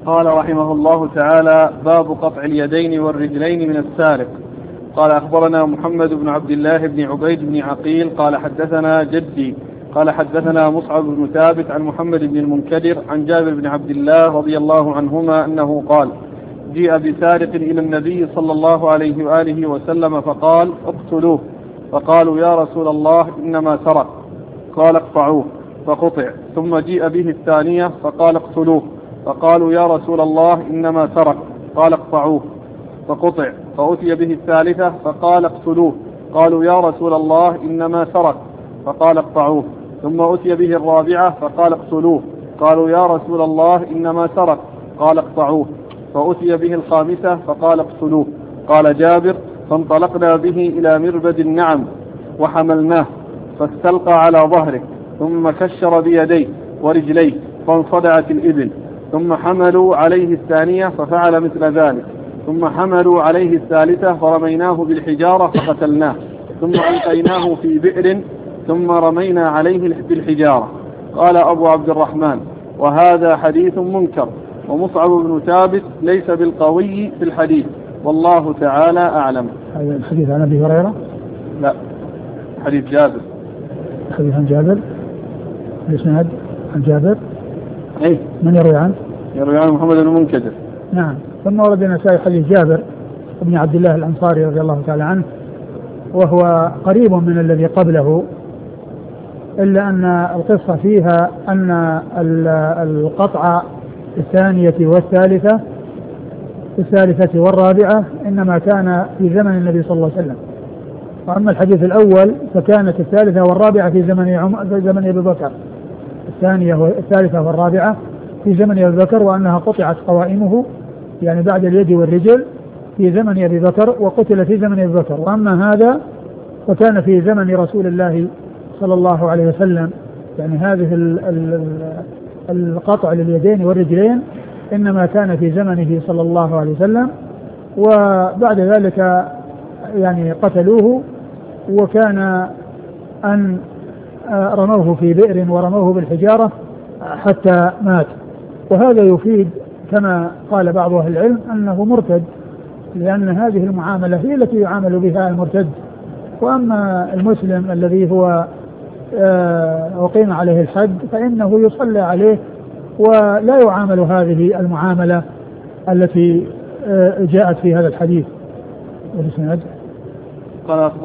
قال رحمه الله تعالى: باب قطع اليدين والرجلين من السارق. قال: أخبرنا محمد بن عبد الله بن عبيد بن عقيل قال حدثنا جدي قال حدثنا مصعب بن ثابت عن محمد بن المنكدر عن جابر بن عبد الله رضي الله عنهما أنه قال: جيء بسارق إلى النبي صلى الله عليه وآله وسلم فقال: اقتلوه. فقالوا: يا رسول الله إنما سرق. قال: اقطعوه. فقطع. ثم جيء به الثانية فقال: اقتلوه. فقالوا: يا رسول الله إنما سرق. قال: اقطعوه. فقطع. فأتي به الثالثة فقال: اقتلوه. قالوا: يا رسول الله إنما سرق. فقال: اقطعوه. ثم أتي به الرابعة فقال: اقتلوه. قالوا: يا رسول الله إنما سرق. قال: اقطعوه. فأتي به الخامسة فقال: اقتلوه. قال جابر: فانطلقنا به إلى مربد النعم وحملناه فاستلقى على ظهره ثم كشر بيديه ورجليه فانصدعت الإبل، ثم حملوا عليه الثانية ففعل مثل ذلك، ثم حملوا عليه الثالثة فرميناه بالحجارة فقتلناه، ثم ألقيناه في بئر ثم رمينا عليه بالحجارة. قال أبو عبد الرحمن: وهذا حديث منكر، ومصعب بن ثابت ليس بالقوي في الحديث، والله تعالى أعلم. هذا الحديث عن أبي هريرة؟ لا، حديث جابر. حديث عن جابر؟ الإسناد عن جابر؟ أي من يروي عنه؟ يروي عنه محمد بن المنكدر. نعم. ثم ورد النسائي حديث جابر بن عبد الله الأنصاري رضي الله تعالى عنه، وهو قريب من الذي قبله، إلا أن القصة فيها أن القطع الثانية والثالثة والرابعة إنما كان في زمن النبي صلى الله عليه وسلم، وأما الحديث الأول فكانت الثالثة والرابعة في زمن أبي بكر، الثانية والثالثة والرابعة في زمن أبي بكر، وأنها قطعت قوائمه يعني بعد اليد والرجل في زمن أبي بكر وقتل في زمن أبي بكر. وأما هذا فكان في زمن رسول الله صلى الله عليه وسلم، يعني هذه القطع لليدين والرجلين إنما كان في زمنه صلى الله عليه وسلم، وبعد ذلك يعني قتلوه، وكان أن رموه في بئر ورموه بالحجارة حتى مات. وهذا يفيد كما قال بعض أهل العلم أنه مرتد، لأن هذه المعاملة هي التي يعامل بها المرتد، وأما المسلم الذي هو أقيم عليه الحد فإنه يصلى عليه ولا يعامل هذه المعاملة التي جاءت في هذا الحديث. قال